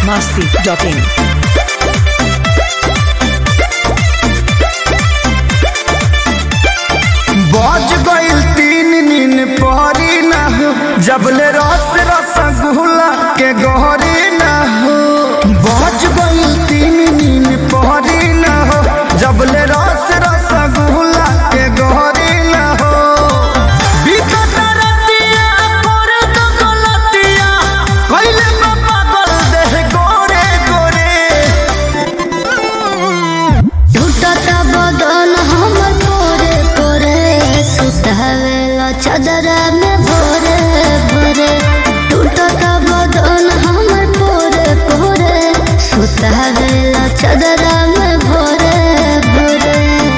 biharmasti.in बज गइल 3 नीन पहरी ना हो जबले रस रसगुल्ला के गहरी ना हो। बज गइल 3 नीन पहरी ना हो जबले रस रसगुल्ला के गहरी ना हो। बिकट रतिया करे तो गलतिया कइले में पागल देह गोरे गोरे। टूटता बदन हमर पोरे पोरे सुतावेला चादरा में भोरे भोरे। टूटता बदन हमर पोरे पोरे सुतावेला चादरा में भोरे भोरे।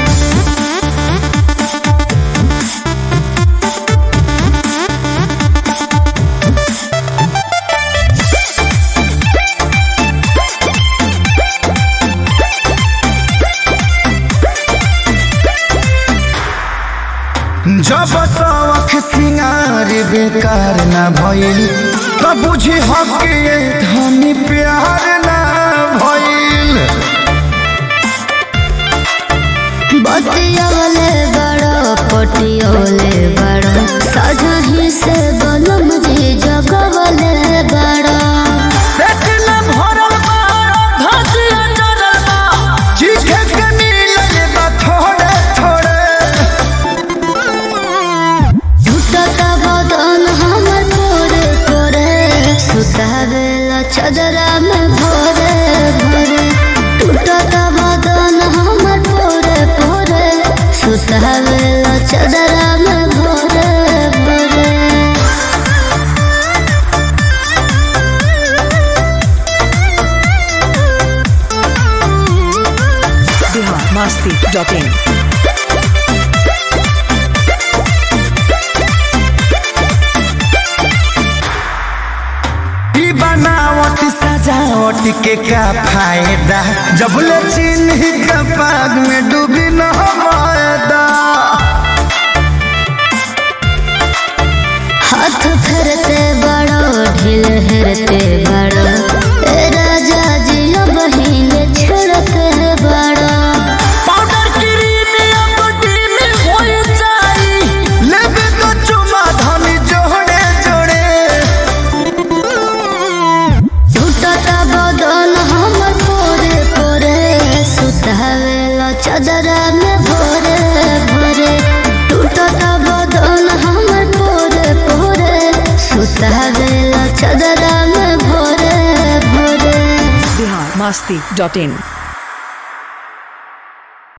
जब शौक सिंगार बेकार ना भइल तब बुझी हक ये धनी प्यार ना भइल। बतियोले बड़ो पटियोले बड़ो साझही से बनम जी जगवले बड़ो। देखले भरल बा धसिया जरल बा चीखे के मिलल बा थोड़े थोड़े। टूटता बदन हमर पोरे पोरे सुतावेला चादरा में भोरे भोरे। टूटता बदन हमर पोरे पोरे सुतावेला चादरा में भोरे भोरे। biharmasti.in ई बनावट सजावट के का फायदा जब ले चिन्ह का पाग में डूबी न मायदा। हाथ फेरते बड़ो ढील हेरते बड़ो ए राजा जी बहिन छेड़ते बड़ो। पाउडर क्रीम या बॉडी में होय जाई लेबे तो चुमा धनी जोड़े जोड़े। टूटता बदन हमर पोरे पोरे सुतावेला चादरा में भोरे भोरे। टूटता बदन हमर पोरे पोरे सुतावेला चादरा में भोरे भोरे। biharmasti.in